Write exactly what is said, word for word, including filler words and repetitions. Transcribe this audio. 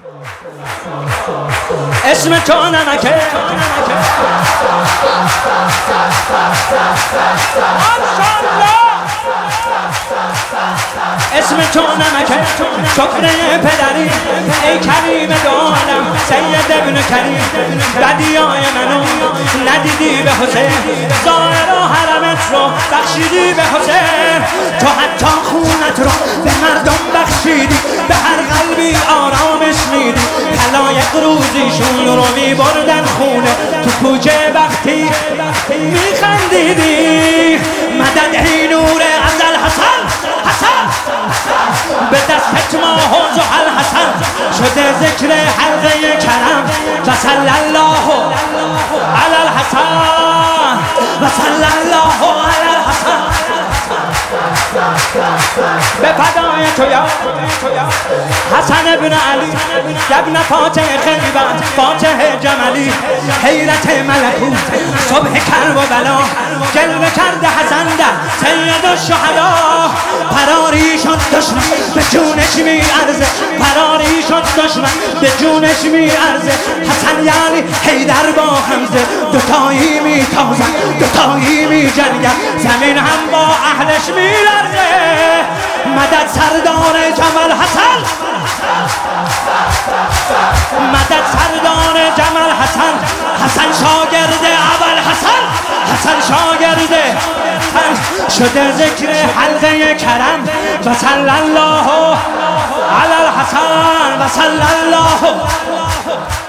اسم تو نمکه اسم تو نمکه شکر پدری ای کریم دو عالم سید ابن کریم بدیای منو ندیدی به حسین ظاهر و حرمت رو بخشیدی به حسین تو حتی خونت رو به مردم بخشیدی به هر قلبی آرامش میدی خلایق روزیشون رو میبردن خونه تو کوچه وقتی میخندیدی مدد ای نور ازل حسن حسن به دستت ماه و زحل حسن شده ذکر حلقه کرم و صلی الله علی الحسن و صلی الله علی الحسن به فدای تو یا حسن ابن علی ابن فاتح خیبر فاتح جملی حیرت ملکوت صبح کرب و بلا جلوه کرده حسن در سید الشهدا فراری شد دشمن به جونش میارزه فراری شد دشمن به جونش میارزه حسن یعنی حیدر با حمزه دوتایی میتازن دوتایی میجنگن زمین هم با اهلش میلرزه مدد سردار جمال حسن مدد سردار جمال حسن حسن شاگرد اول حسن حسن شاگرد شده ذکر حلقه کرم و صلی الله علی الحسن و صلی الله